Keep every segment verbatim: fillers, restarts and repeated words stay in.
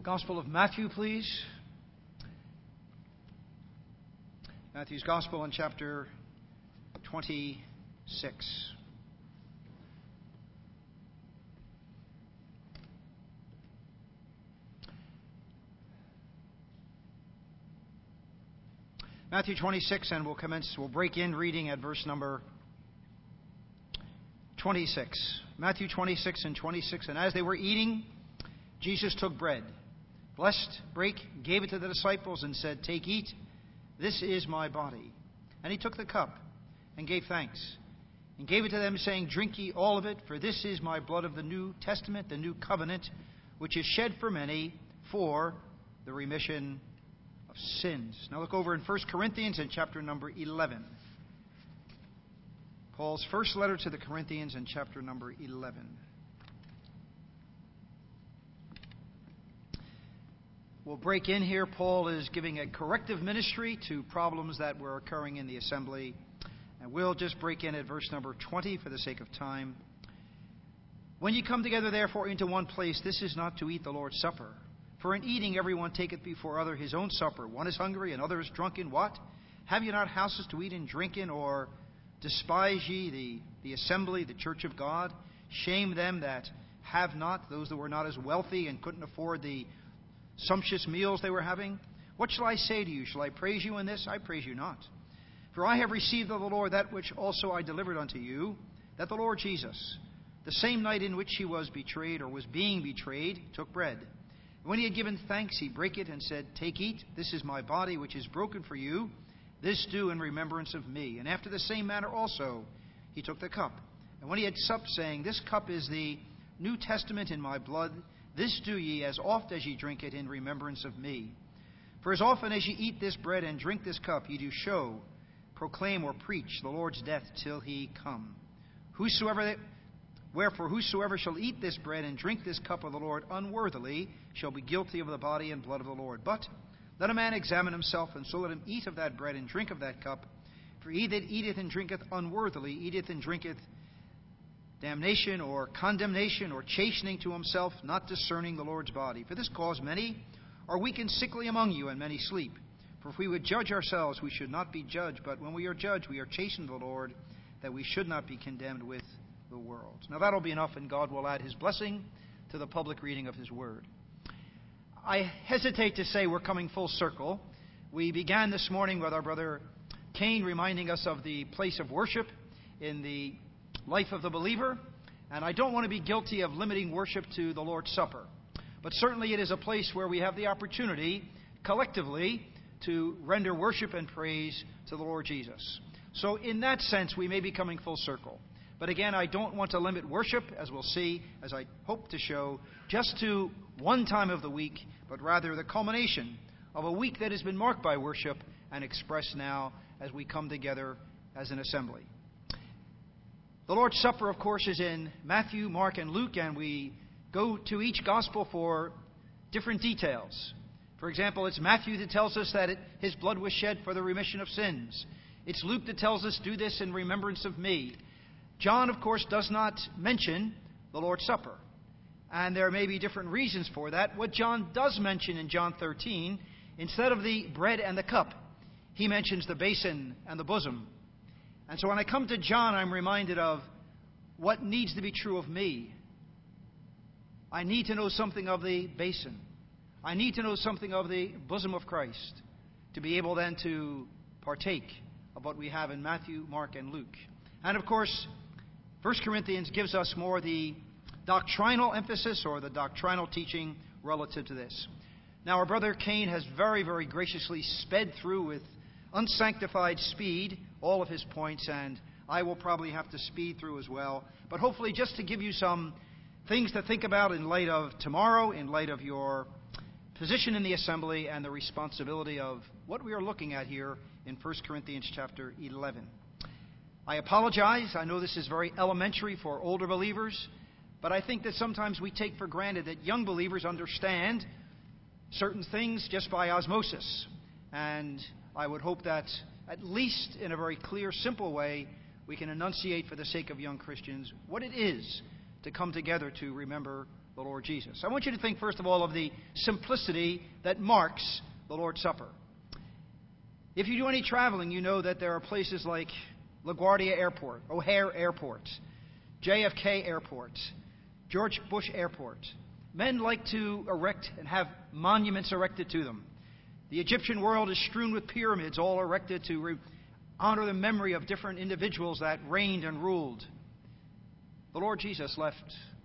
Gospel of Matthew, please. Matthew's Gospel in chapter twenty-six. Matthew twenty-six, and we'll commence, we'll break in reading at verse number twenty-six. Matthew twenty-six and twenty-six. And as they were eating, Jesus took bread, blessed, brake, gave it to the disciples, and said, "Take, eat, this is my body." And he took the cup, and gave thanks, and gave it to them, saying, "Drink ye all of it, for this is my blood of the New Testament, the new covenant, which is shed for many for the remission of sins." Now look over in First Corinthians in chapter number eleven. Paul's first letter to the Corinthians in chapter number eleven. We'll break in here. Paul is giving a corrective ministry to problems that were occurring in the assembly. And we'll just break in at verse number twenty for the sake of time. "When ye come together, therefore, into one place, this is not to eat the Lord's Supper. For in eating everyone taketh before other his own supper. One is hungry, and other is drunken. What? Have ye not houses to eat and drink in? Or despise ye the, the assembly, the church of God? Shame them that have not, those that were not as wealthy and couldn't afford the sumptuous meals they were having? What shall I say to you? Shall I praise you in this? I praise you not. For I have received of the Lord that which also I delivered unto you, that the Lord Jesus, the same night in which he was betrayed, or was being betrayed, took bread. And when he had given thanks, he brake it, and said, Take, eat, this is my body, which is broken for you. This do in remembrance of me. And after the same manner also he took the cup. And when he had supped, saying, This cup is the New Testament in my blood. This do ye as oft as ye drink it in remembrance of me. For as often as ye eat this bread and drink this cup, ye do show, proclaim, or preach the Lord's death till he come. Whosoever, wherefore, whosoever shall eat this bread and drink this cup of the Lord unworthily shall be guilty of the body and blood of the Lord. But let a man examine himself, and so let him eat of that bread and drink of that cup. For he that eateth and drinketh unworthily eateth and drinketh damnation or condemnation or chastening to himself, not discerning the Lord's body. For this cause many are weak and sickly among you, and many sleep. For if we would judge ourselves, we should not be judged. But when we are judged, we are chastened of the Lord, that we should not be condemned with the world. Now that'll be enough, and God will add his blessing to the public reading of his word. I hesitate to say we're coming full circle. We began this morning with our brother Cain reminding us of the place of worship in the life of the believer, and I don't want to be guilty of limiting worship to the Lord's Supper. But certainly it is a place where we have the opportunity collectively to render worship and praise to the Lord Jesus. So in that sense, we may be coming full circle. But again, I don't want to limit worship, as we'll see, as I hope to show, just to one time of the week, but rather the culmination of a week that has been marked by worship and expressed now as we come together as an assembly. The Lord's Supper, of course, is in Matthew, Mark, and Luke, and we go to each gospel for different details. For example, it's Matthew that tells us that it, his blood was shed for the remission of sins. It's Luke that tells us, do this in remembrance of me. John, of course, does not mention the Lord's Supper, and there may be different reasons for that. What John does mention in John thirteen, instead of the bread and the cup, he mentions the basin and the bosom. And so when I come to John, I'm reminded of what needs to be true of me. I need to know something of the basin. I need to know something of the bosom of Christ to be able then to partake of what we have in Matthew, Mark, and Luke. And of course, First Corinthians gives us more the doctrinal emphasis or the doctrinal teaching relative to this. Now, our brother Cain has very, very graciously sped through with unsanctified speed all of his points, and I will probably have to speed through as well. But hopefully just to give you some things to think about in light of tomorrow, in light of your position in the assembly and the responsibility of what we are looking at here in First Corinthians chapter eleven. I apologize. I know this is very elementary for older believers, but I think that sometimes we take for granted that young believers understand certain things just by osmosis. And I would hope that at least in a very clear, simple way, we can enunciate for the sake of young Christians what it is to come together to remember the Lord Jesus. I want you to think, first of all, of the simplicity that marks the Lord's Supper. If you do any traveling, you know that there are places like LaGuardia Airport, O'Hare Airport, J F K Airport, George Bush Airport. Men like to erect and have monuments erected to them. The Egyptian world is strewn with pyramids, all erected to re- honor the memory of different individuals that reigned and ruled. The Lord Jesus left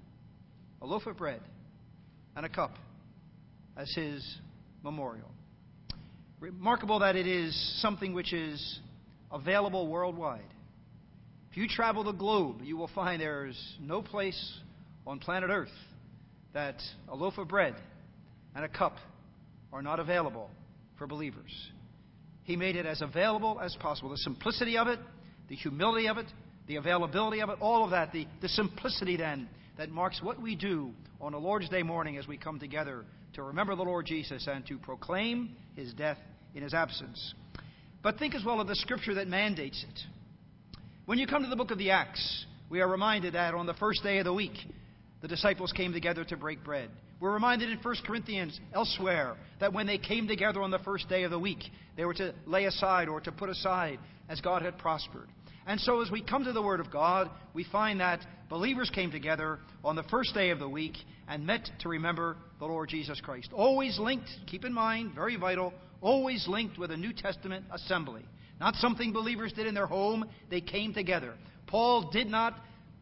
a loaf of bread and a cup as his memorial. Remarkable that it is something which is available worldwide. If you travel the globe, you will find there is no place on planet Earth that a loaf of bread and a cup are not available for believers. He made it as available as possible. The simplicity of it, the humility of it, the availability of it, all of that, the, the simplicity then that marks what we do on a Lord's Day morning as we come together to remember the Lord Jesus and to proclaim his death in his absence. But think as well of the scripture that mandates it. When you come to the book of the Acts, we are reminded that on the first day of the week, the disciples came together to break bread. We're reminded in First Corinthians elsewhere that when they came together on the first day of the week, they were to lay aside or to put aside as God had prospered. And so as we come to the Word of God, we find that believers came together on the first day of the week and met to remember the Lord Jesus Christ. Always linked, keep in mind, very vital, always linked with a New Testament assembly. Not something believers did in their home. They came together. Paul did not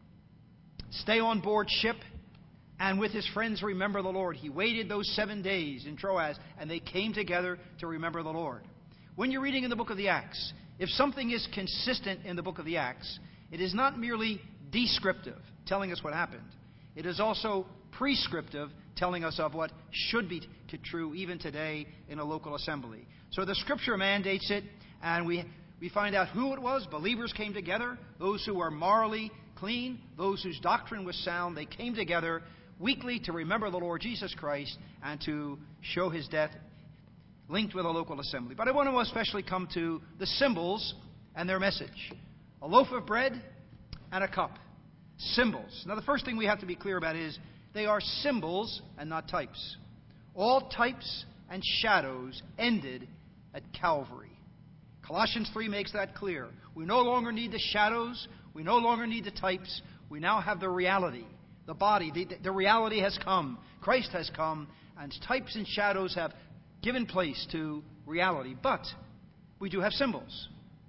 stay on board ship and with his friends remember the Lord. He waited those seven days in Troas and they came together to remember the Lord. When you're reading in the book of the Acts, if something is consistent in the book of the Acts, it is not merely descriptive, telling us what happened. It is also prescriptive, telling us of what should be true even today in a local assembly. So the Scripture mandates it, and we, we find out who it was. Believers came together, those who were morally clean, those whose doctrine was sound. They came together weekly to remember the Lord Jesus Christ and to show his death linked with a local assembly. But I want to especially come to the symbols and their message. A loaf of bread and a cup. Symbols. Now the first thing we have to be clear about is they are symbols and not types. All types and shadows ended at Calvary. Colossians three makes that clear. We no longer need the shadows. We no longer need the types. We now have the reality. The body. The, the reality has come. Christ has come. And types and shadows have given place to reality. But we do have symbols.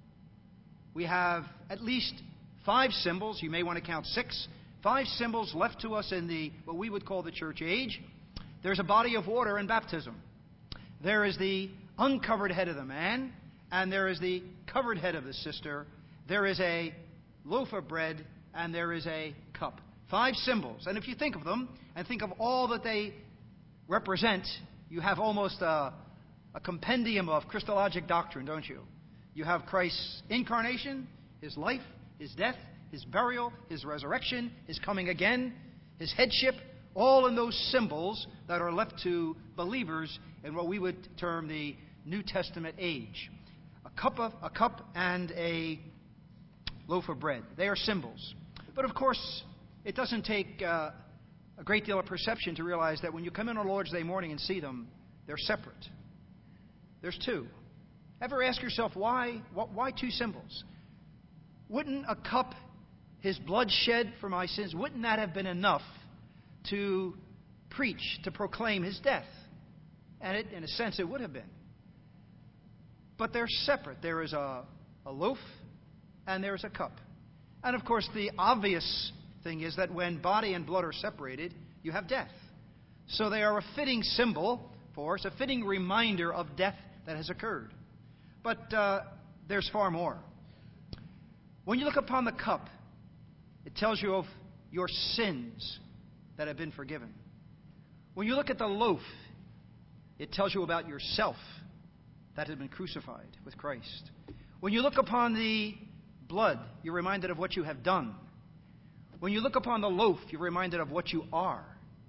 We have at least five symbols. You may want to count six. Five symbols left to us in the what we would call the church age. There's a body of water in baptism. There is the uncovered head of the man, and there is the covered head of the sister. There is a loaf of bread, and there is a cup. Five symbols. And if you think of them, and think of all that they represent, you have almost a, a compendium of Christologic doctrine, don't you? You have Christ's incarnation, his life, his death, his burial, his resurrection, his coming again, his headship, all in those symbols that are left to believers in what we would term the New Testament age. A cup of a cup and a loaf of bread. They are symbols. But of course, it doesn't take uh, a great deal of perception to realize that when you come in on Lord's Day morning and see them, they're separate. There's two. Ever ask yourself why? Why two symbols? Wouldn't a cup, his blood shed for my sins, wouldn't that have been enough to preach, to proclaim his death? And it, in a sense, it would have been. But they're separate. There is a, a loaf and there is a cup. And of course, the obvious thing is that when body and blood are separated, you have death. So they are a fitting symbol for us, a fitting reminder of death that has occurred. But uh, there's far more. When you look upon the cup, it tells you of your sins that have been forgiven. When you look at the loaf, it tells you about yourself that has been crucified with Christ. When you look upon the blood, you're reminded of what you have done. When you look upon the loaf, you're reminded of what you are.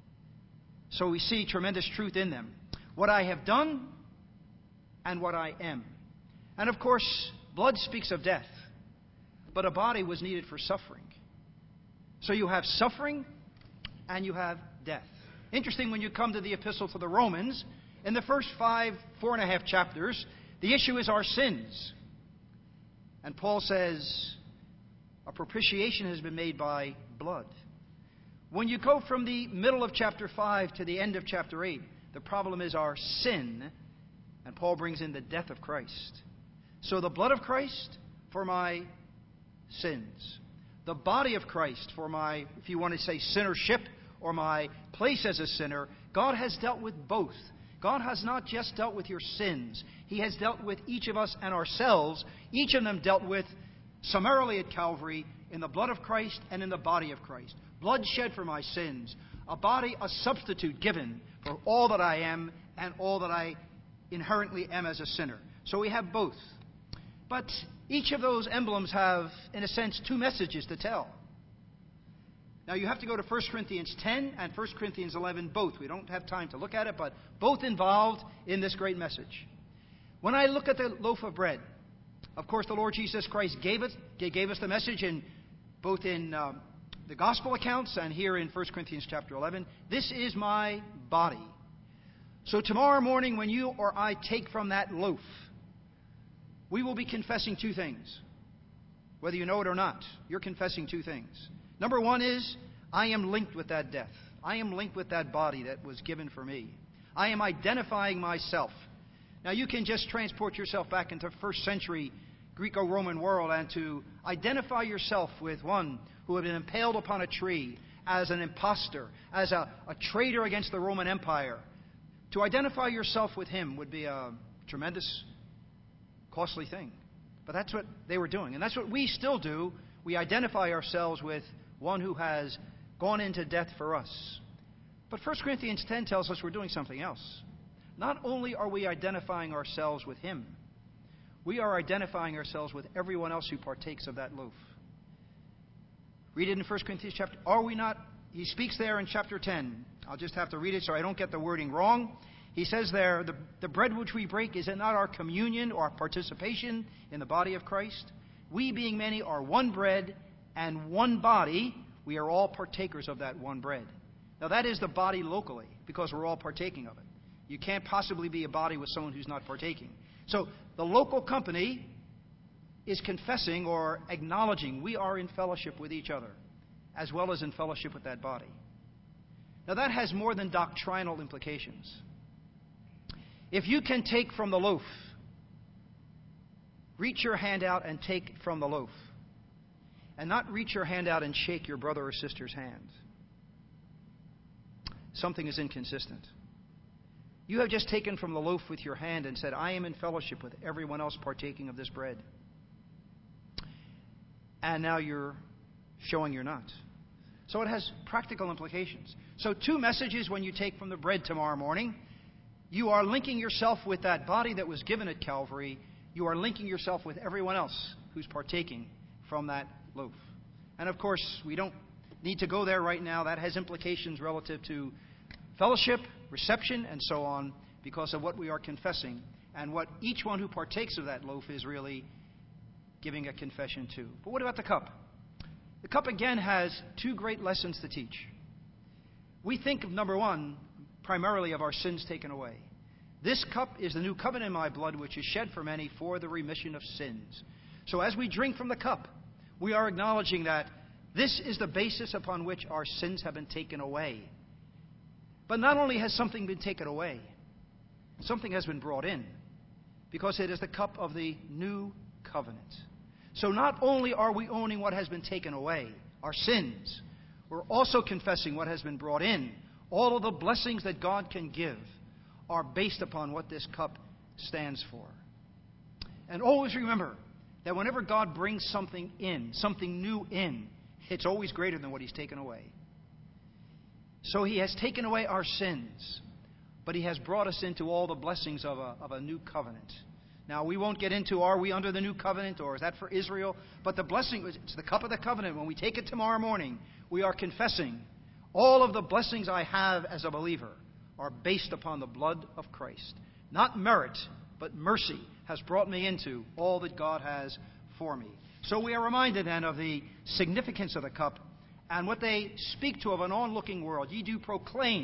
So we see tremendous truth in them. What I have done and what I am. And of course, blood speaks of death. But a body was needed for suffering. So you have suffering and you have death. Interesting when you come to the epistle to the Romans, in the first five, four and a half chapters, the issue is our sins. And Paul says, a propitiation has been made by blood. When you go from the middle of chapter five to the end of chapter eight, the problem is our sin, and Paul brings in the death of Christ. So the blood of Christ for my sins. The body of Christ for my, if you want to say, sinnership or my place as a sinner. God has dealt with both. God has not just dealt with your sins. He has dealt with each of us and ourselves. Each of them dealt with summarily at Calvary in the blood of Christ and in the body of Christ. Blood shed for my sins. A body, a substitute given for all that I am and all that I inherently am as a sinner. So we have both. But each of those emblems have, in a sense, two messages to tell. Now, you have to go to First Corinthians ten and First Corinthians eleven, both. We don't have time to look at it, but both involved in this great message. When I look at the loaf of bread, of course, the Lord Jesus Christ gave it, gave us the message in both in um, the gospel accounts and here in First Corinthians chapter eleven. This is my body. So tomorrow morning, when you or I take from that loaf, we will be confessing two things. Whether you know it or not, you're confessing two things. Number one is, I am linked with that death. I am linked with that body that was given for me. I am identifying myself. Now, you can just transport yourself back into first century Greco-Roman world and to identify yourself with one who had been impaled upon a tree as an impostor, as a, a traitor against the Roman Empire. To identify yourself with him would be a tremendous, costly thing. But that's what they were doing. And that's what we still do. We identify ourselves with one who has gone into death for us. But First Corinthians ten tells us we're doing something else. Not only are we identifying ourselves with him, we are identifying ourselves with everyone else who partakes of that loaf. Read it in First Corinthians chapter. Are we not? He speaks there in chapter ten. I'll just have to read it so I don't get the wording wrong. He says there, the, the bread which we break, is it not our communion or our participation in the body of Christ? We, being many, are one bread and one body. We are all partakers of that one bread. Now, that is the body locally, because we're all partaking of it. You can't possibly be a body with someone who's not partaking. So, the local company is confessing or acknowledging we are in fellowship with each other, as well as in fellowship with that body. Now, that has more than doctrinal implications. If you can take from the loaf, reach your hand out and take from the loaf, and not reach your hand out and shake your brother or sister's hand, something is inconsistent. You have just taken from the loaf with your hand and said, I am in fellowship with everyone else partaking of this bread. And now you're showing you're not. So it has practical implications. So two messages when you take from the bread tomorrow morning. You are linking yourself with that body that was given at Calvary. You are linking yourself with everyone else who's partaking from that loaf. And of course, we don't need to go there right now. That has implications relative to fellowship, reception, and so on, because of what we are confessing and what each one who partakes of that loaf is really giving a confession to. But what about the cup? The cup, again, has two great lessons to teach. We think of, number one, primarily of our sins taken away. This cup is the new covenant in my blood, which is shed for many for the remission of sins. So as we drink from the cup, we are acknowledging that this is the basis upon which our sins have been taken away. But not only has something been taken away, something has been brought in, because it is the cup of the new covenant. So not only are we owning what has been taken away, our sins, we're also confessing what has been brought in. All of the blessings that God can give are based upon what this cup stands for. And always remember that whenever God brings something in, something new in, it's always greater than what He's taken away. So He has taken away our sins, but He has brought us into all the blessings of a, of a new covenant. Now, we won't get into, are we under the new covenant, or is that for Israel? But the blessing, it's the cup of the covenant. When we take it tomorrow morning, we are confessing all of the blessings I have as a believer are based upon the blood of Christ. Not merit, but mercy has brought me into all that God has for me. So we are reminded then of the significance of the cup and what they speak to of an onlooking world. Ye do proclaim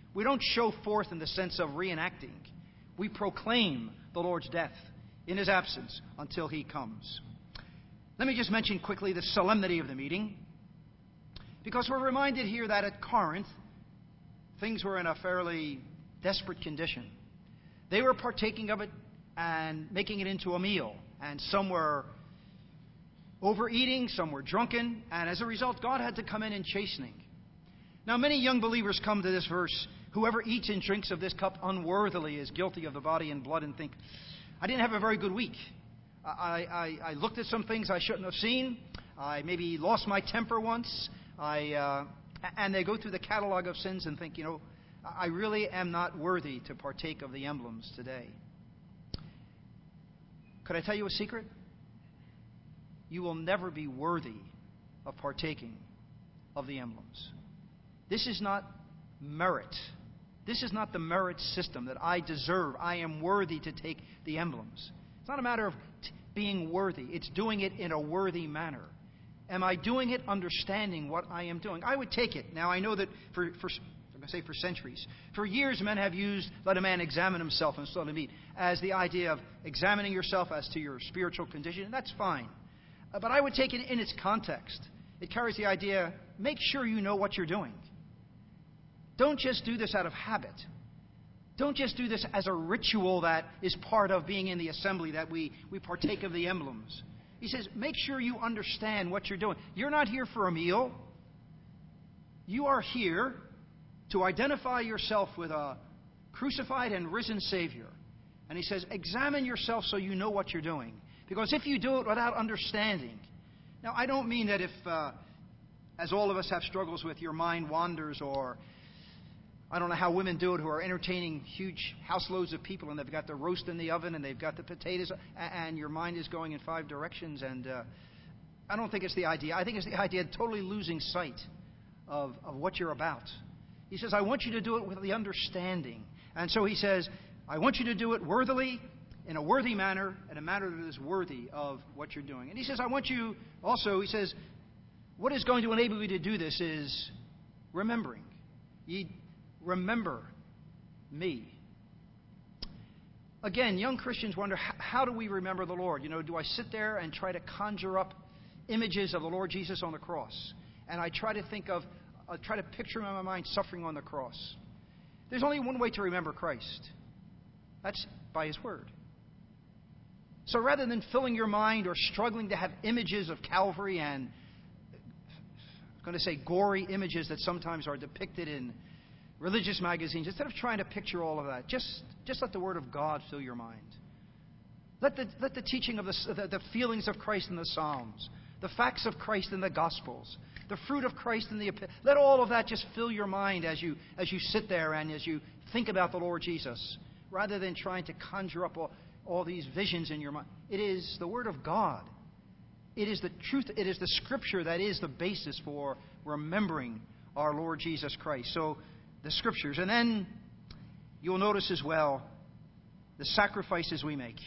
We don't show forth in the sense of reenacting. We proclaim the Lord's death in his absence until he comes. Let me just mention quickly the solemnity of the meeting, because we're reminded here that at Corinth, things were in a fairly desperate condition. They were partaking of it and making it into a meal, and some were overeating, some were drunken, and as a result, God had to come in and chastening. Now, many young believers come to this verse, whoever eats and drinks of this cup unworthily is guilty of the body and blood, and think, I didn't have a very good week. I, I, I looked at some things I shouldn't have seen. I maybe lost my temper once. I, uh, and they go through the catalog of sins and think, you know, I really am not worthy to partake of the emblems today. Could I tell you a secret? You will never be worthy of partaking of the emblems. This is not merit. This is not the merit system that I deserve. I am worthy to take the emblems. It's not a matter of t- being worthy. It's doing it in a worthy manner. Am I doing it understanding what I am doing? I would take it. Now, I know that for, for I'm going to say for centuries, for years men have used let a man examine himself and so to meet as the idea of examining yourself as to your spiritual condition, and that's fine. Uh, but I would take it in its context. It carries the idea, make sure you know what you're doing. Don't just do this out of habit. Don't just do this as a ritual that is part of being in the assembly, that we, we partake of the emblems. He says, make sure you understand what you're doing. You're not here for a meal. You are here to identify yourself with a crucified and risen Savior. And he says, examine yourself so you know what you're doing. Because if you do it without understanding, now I don't mean that if, uh, as all of us have struggles with, your mind wanders, or I don't know how women do it who are entertaining huge house loads of people and they've got the roast in the oven and they've got the potatoes and your mind is going in five directions. And uh, I don't think it's the idea. I think it's the idea of totally losing sight of, of what you're about. He says, I want you to do it with the understanding. And so he says, I want you to do it worthily, in a worthy manner, in a manner that is worthy of what you're doing. And he says, I want you also, he says, what is going to enable you to do this is remembering. Ye remember me. Again, young Christians wonder, how do we remember the Lord? You know, do I sit there and try to conjure up images of the Lord Jesus on the cross? And I try to think of, I try to picture in my mind suffering on the cross. There's only one way to remember Christ. That's by His Word. So rather than filling your mind or struggling to have images of Calvary and, I'm going to say, gory images that sometimes are depicted in religious magazines, instead of trying to picture all of that, just, just let the Word of God fill your mind. Let the, let the teaching of the, the, the feelings of Christ in the Psalms, the facts of Christ in the Gospels, the fruit of Christ in the, let all of that just fill your mind as you, as you sit there and as you think about the Lord Jesus, rather than trying to conjure up all, all these visions in your mind. It is the Word of God. It is the truth. It is the Scripture that is the basis for remembering our Lord Jesus Christ. So, the Scriptures. And then you'll notice as well the sacrifices we make.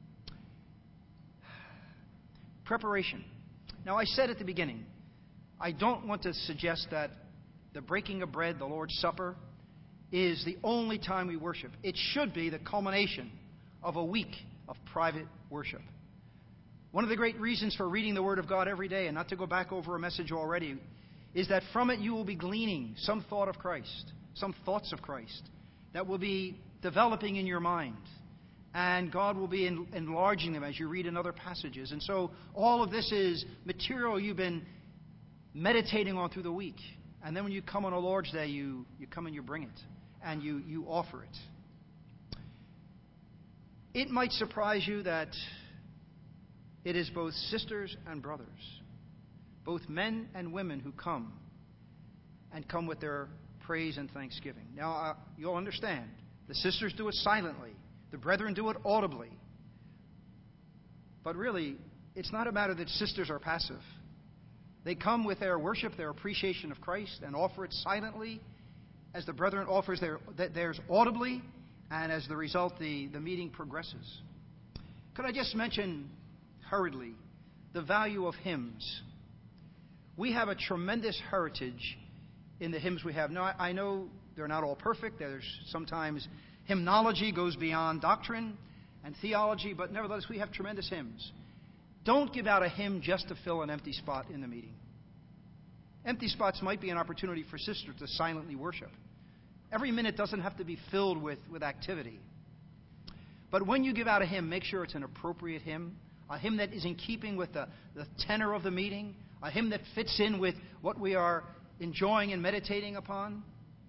Preparation. Now, I said at the beginning, I don't want to suggest that the breaking of bread, the Lord's Supper, is the only time we worship. It should be the culmination of a week of private worship. One of the great reasons for reading the Word of God every day, and not to go back over a message already, is that from it you will be gleaning some thought of Christ, some thoughts of Christ that will be developing in your mind. And God will be en- enlarging them as you read in other passages. And so all of this is material you've been meditating on through the week. And then when you come on a Lord's Day, you, you come and you bring it. And you, you offer it. It might surprise you that it is both sisters and brothers, both men and women who come and come with their praise and thanksgiving. Now, uh, you'll understand, the sisters do it silently. The brethren do it audibly. But really, it's not a matter that sisters are passive. They come with their worship, their appreciation of Christ, and offer it silently, as the brethren offers their, theirs audibly, and as the result, the, the meeting progresses. Could I just mention hurriedly the value of hymns? We have a tremendous heritage in the hymns we have. Now, I, I know they're not all perfect. There's sometimes hymnology goes beyond doctrine and theology, but nevertheless, we have tremendous hymns. Don't give out a hymn just to fill an empty spot in the meeting. Empty spots might be an opportunity for sisters to silently worship. Every minute doesn't have to be filled with, with activity. But when you give out a hymn, make sure it's an appropriate hymn, a hymn that is in keeping with the, the tenor of the meeting, a hymn that fits in with what we are enjoying and meditating upon.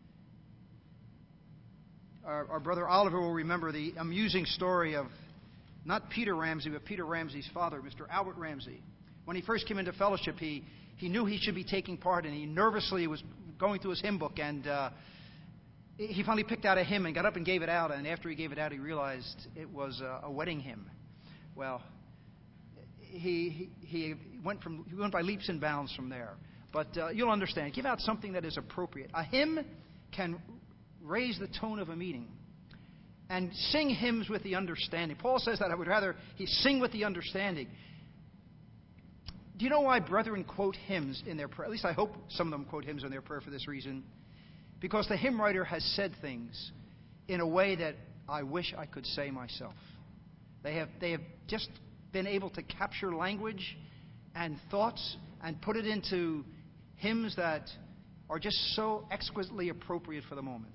Our, our brother Oliver will remember the amusing story of not Peter Ramsey, but Peter Ramsey's father, Mister Albert Ramsey. When he first came into fellowship, he, he knew he should be taking part, and he nervously was going through his hymn book, and uh, he finally picked out a hymn and got up and gave it out, and after he gave it out, he realized it was a, a wedding hymn. Well, he, he, he went from he went by leaps and bounds from there. But uh, you'll understand. Give out something that is appropriate. A hymn can raise the tone of a meeting. And sing hymns with the understanding. Paul says that I would rather he sing with the understanding. Do you know why brethren quote hymns in their prayer? At least I hope some of them quote hymns in their prayer for this reason. Because the hymn writer has said things in a way that I wish I could say myself. They have, they have just been able to capture language and thoughts and put it into hymns that are just so exquisitely appropriate for the moment.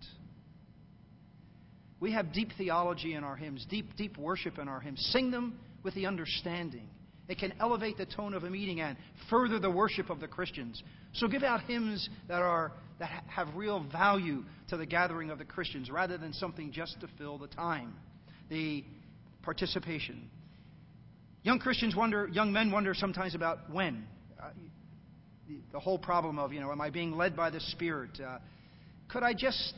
We have deep theology in our hymns, deep, deep worship in our hymns. Sing them with the understanding. It can elevate the tone of a meeting and further the worship of the Christians. So give out hymns that are that have real value to the gathering of the Christians, rather than something just to fill the time, the participation. Young Christians wonder, young men wonder sometimes about when. Uh, the, the whole problem of, you know, am I being led by the Spirit? Uh, could I just,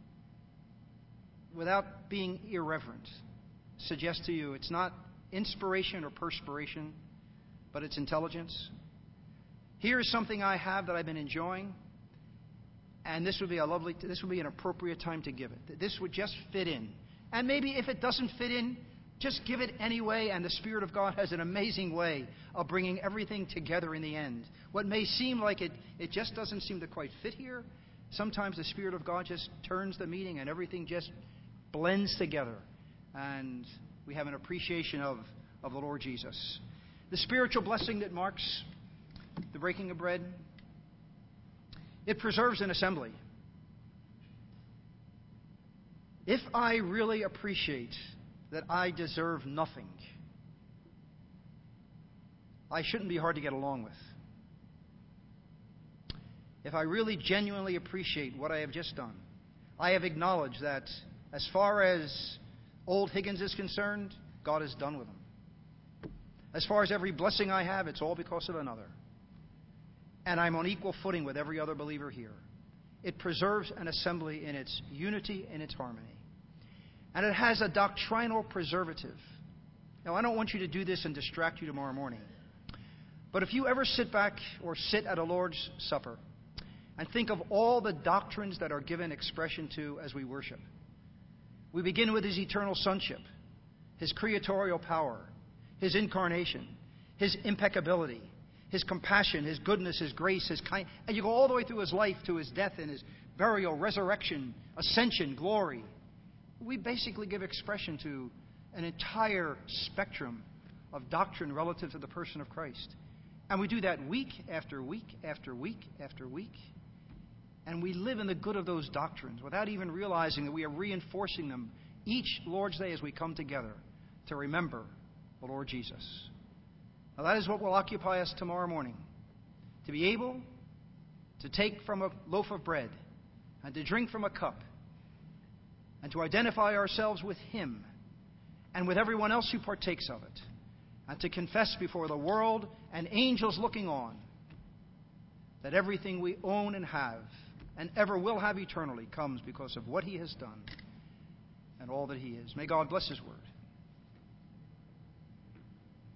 without being irreverent, suggest to you it's not inspiration or perspiration, but it's intelligence? Here's something I have that I've been enjoying, and this would be a lovely, this would be an appropriate time to give it. This would just fit in. And maybe if it doesn't fit in, just give it anyway, and the Spirit of God has an amazing way of bringing everything together in the end. What may seem like it, it just doesn't seem to quite fit here, sometimes the Spirit of God just turns the meeting and everything just blends together. And we have an appreciation of, of the Lord Jesus. The spiritual blessing that marks the breaking of bread, it preserves an assembly. If I really appreciate that I deserve nothing, I shouldn't be hard to get along with. If I really genuinely appreciate what I have just done, I have acknowledged that as far as old Higgins is concerned, God is done with him. As far as every blessing I have, it's all because of another. And I'm on equal footing with every other believer here. It preserves an assembly in its unity and its harmony. And it has a doctrinal preservative. Now, I don't want you to do this and distract you tomorrow morning. But if you ever sit back or sit at a Lord's Supper and think of all the doctrines that are given expression to as we worship. We begin with His eternal sonship, His creatorial power, His incarnation, His impeccability, His compassion, His goodness, His grace, His kindness. And you go all the way through His life to His death and His burial, resurrection, ascension, glory. We basically give expression to an entire spectrum of doctrine relative to the person of Christ. And we do that week after week after week after week. And we live in the good of those doctrines without even realizing that we are reinforcing them each Lord's Day as we come together to remember the Lord Jesus. Now that is what will occupy us tomorrow morning. To be able to take from a loaf of bread and to drink from a cup and to identify ourselves with Him and with everyone else who partakes of it, and to confess before the world and angels looking on that everything we own and have and ever will have eternally comes because of what He has done and all that He is. May God bless His word.